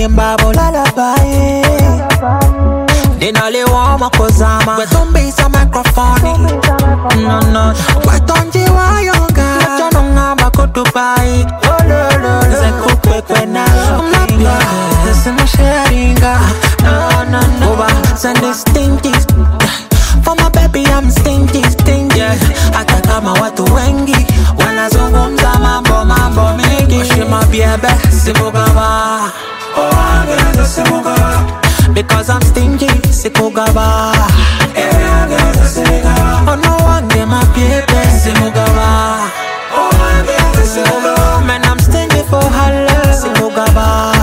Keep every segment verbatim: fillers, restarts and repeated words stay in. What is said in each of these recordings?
yimba lullaby. Ninali wama kozama wetumbisa microphone. No no wetonji wayonga letononga bakutupai. Oh lo lo zekukwe kwena mapya sema sharinga. No no no Uba send stinky. For my baby I'm stinky stinky. Hata kama watu wengi wanazungumza mambo mambo mengi. Oshima biebe simugaba. Oh agenda simugaba. Because I'm stingy, sikugaba. Oh no one get my baby, simugaba. Oh man, I'm stingy for her love, simugaba.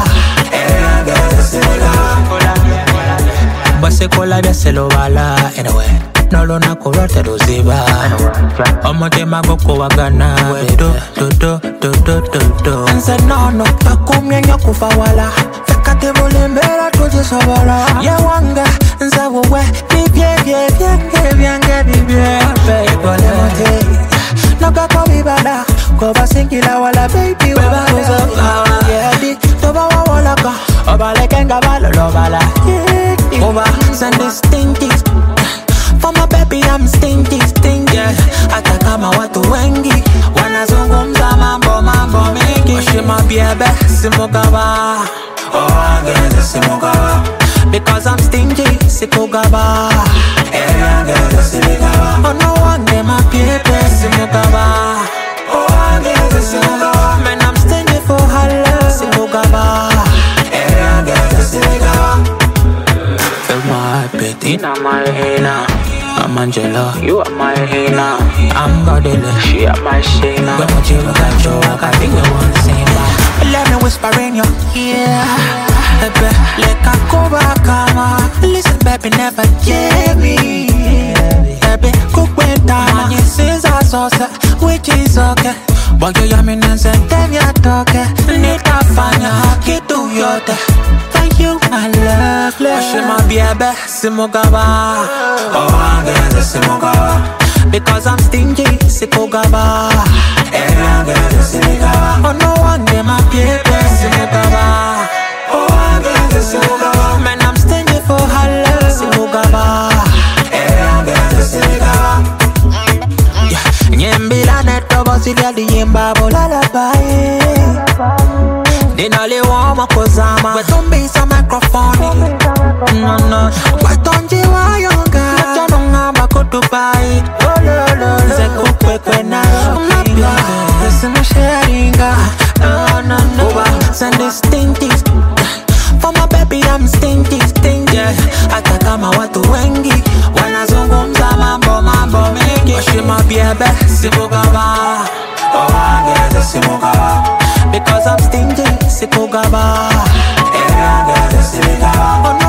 Base kola bia selo bala, anyway. No lo na korate do ziba. Omote magoko wagana. Do do do do do do do. Anse no no, pakumya nyokufa wala. Kate volembera toje sabara. Ye wanga nzawo we bibye bye bye bye bibye baby mote. Naga ko bibada ko basingila wala baby we ba uza. Yeah di to ba wala ka obale kenga bala lo bala. Oba send stinky. For my baby I'm stinky stinky. Hata kama watu wengi wanazungumza mambo mambo mengi. Oshima biebe simugaba. Oh, I get the simugaba. Because I'm stingy, sikugaba. Oh, no one get my people, simugaba. Oh, I get the simugaba. Man, I'm stingy for her love, simugaba. Feel my pity, I'm my hina. I'm Angela, you are my hina. I'm Godele, she are my shina. When you look at you, I think we want the same vibe. Let me whisper in your ear, baby, like a coba kama. Listen, baby, never give me, baby, cook when time. You since I saw which is okay. But you yummy and say, damn, you're talking. Need to find your hockey to your day. Thank you, my love. Oshima biebe simugaba. Oh, I get the simugaba. Because I'm stingy, sikugaba. Oh, no one get my people, simugaba. Oh, I get the simugaba. Man, I'm stingy for her love, simugaba. Yeah, nyembila neto bosilia di yimba lullaby. Ninali wama kozama wetumbisa microphone. No no wetonji wayonga letononga bakutupai. Oh lo lo zekukwe kwena mapya sema sharinga. No no no Uba send stinky. For my baby I'm stinky stinky. Hata kama watu wengi wanazungumza mambo mambo mengi. Oshima biebe simugaba. Oh I get the simugaba. Because I'm stingy, sikugaba. Oh